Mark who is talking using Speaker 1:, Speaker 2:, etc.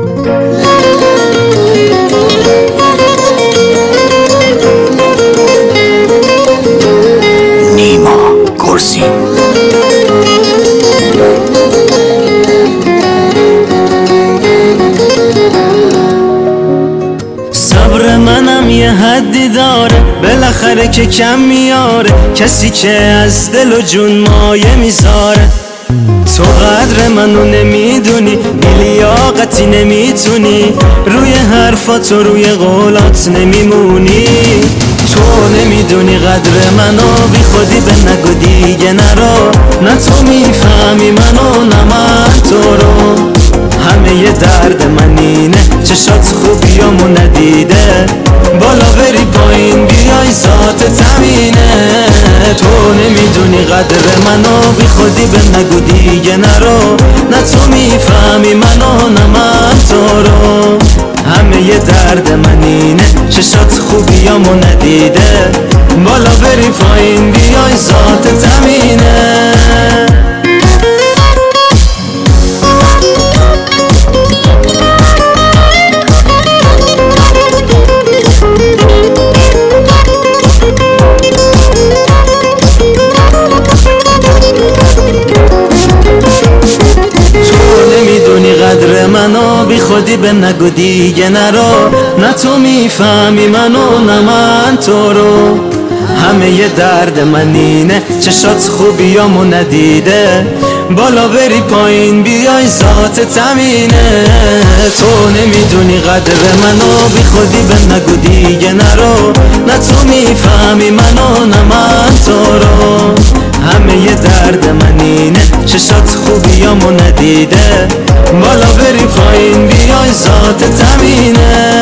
Speaker 1: نیما گرزی.
Speaker 2: صبر منم یه حدی داره، بالاخره که کم میاره کسی که از دل و جون مایه میذاره. تو قدر منو نمیدونی، بی لیاقتی نمیتونی، روی حرفات و روی قولات نمیمونی. تو نمیدونی قدر منو، بی خودی به نگو دیگه نرو، نه تو میفهمی منو نه من تو رو. همه ی درد من اینه چشات خوبیامو ندیده، بالا بری پایین بیای ذات تمینه. تو نمیدونی قدر منو، بی خودی به نگو دیگه نرو، نه تو میفهمی منو نه من تو رو. همه ی درد من اینه چشات خوبیامو ندیده، بالا بری پایین بیای ذات تمینه. قدر منو، بی خودی به نگو دیگه نرو، نه تو میفهمی منو نه من تو رو. همه ی درد من اینه چشات خوبیامو ندیده، بالا بری پایین بیای ذات تمینه. تو نمیدونی قدر منو، بی خودی به نگو دیگه نرو، نه تو میفهمی منو نه من تو رو. همه ی درد من اینه چشات خوبیامو ندیده، بالا بری پایین بیای ذات تمینه.